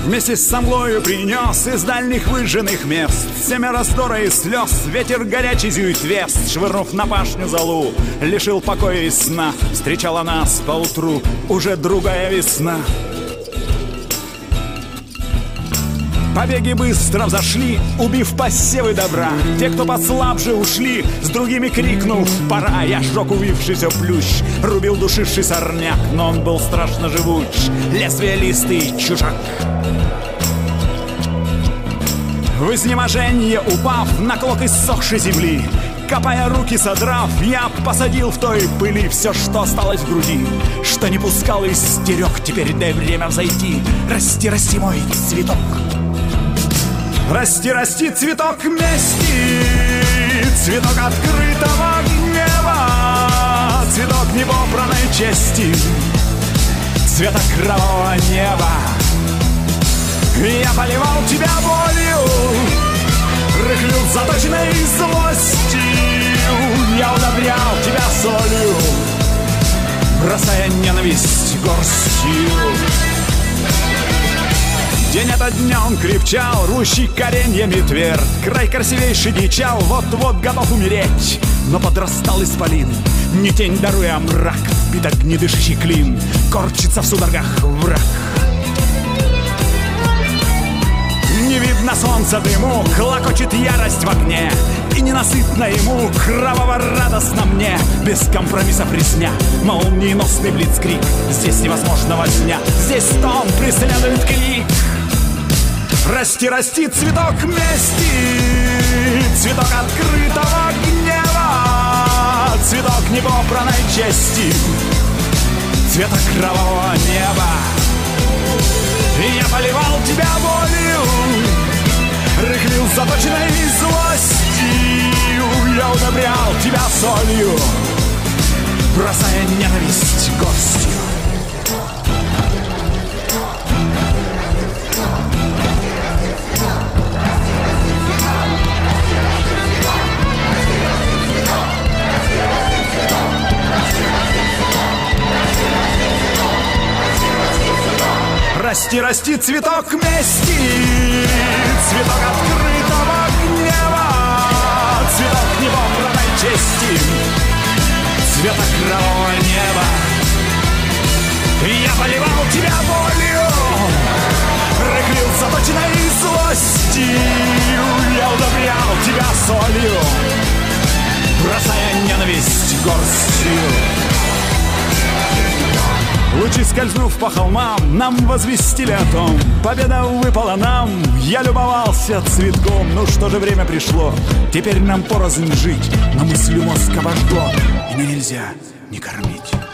Вместе с мглою принес из дальних выжженных мест семя раздора и слез. Ветер горячий зюит вест, швырнув на пашню золу, лишил покоя и сна. Встречала нас поутру уже другая весна. Побеги быстро взошли, убив посевы добра. Те, кто послабже, ушли, с другими крикнув «Пора!». Я сжег увившийся плющ, рубил душивший сорняк, но он был страшно живуч, лезвие листый чужак. В изнеможенье упав на клок иссохшей земли, копая руки содрав, я посадил в той пыли все, что осталось в груди, что не пускал и стерег. Теперь дай время взойти. Расти, расти, мой цветок. Расти, расти, цветок мести, цветок открытого гнева, цветок непопранной чести, цвета кровавого неба. Я поливал тебя болью, рыхлил заточенной злостью, я удобрял тебя солью, бросая ненависть горстью. День ото дня он крепчал, рвущий кореньями твердь. Край красивейший дичал, вот-вот готов умереть. Но подрастал исполин, не тень даруя мрак, вбит огнедышащий клин, корчится в судорогах враг. Не видно солнца дыму, клокочет ярость в огне, и ненасытно ему, кроваво-радостно мне. Без компромиссов резня, молниеносный блицкрик. Здесь невозможно возня, здесь стон преследует крик. Расти, расти, цветок мести, цветок открытого гнева, цветок непопранной чести, цвета кровавого неба. И я поливал тебя болью, рыхлил заточенной злостью, я удобрял тебя солью, бросая ненависть горстью. Расти, расти, цветок мести, цветок открытого гнева, цветок непопранной чести, цвета кровавого неба. Я поливал тебя болью, рыхлил заточенной злостью, я удобрял тебя солью, бросая ненависть горстью. Лучи, скользнув по холмам, нам возвестили о том, победа выпала нам. Я любовался цветком, ну что же, время пришло, теперь нам порознь жить, но мыслью мозг обожгло, и нельзя не кормить.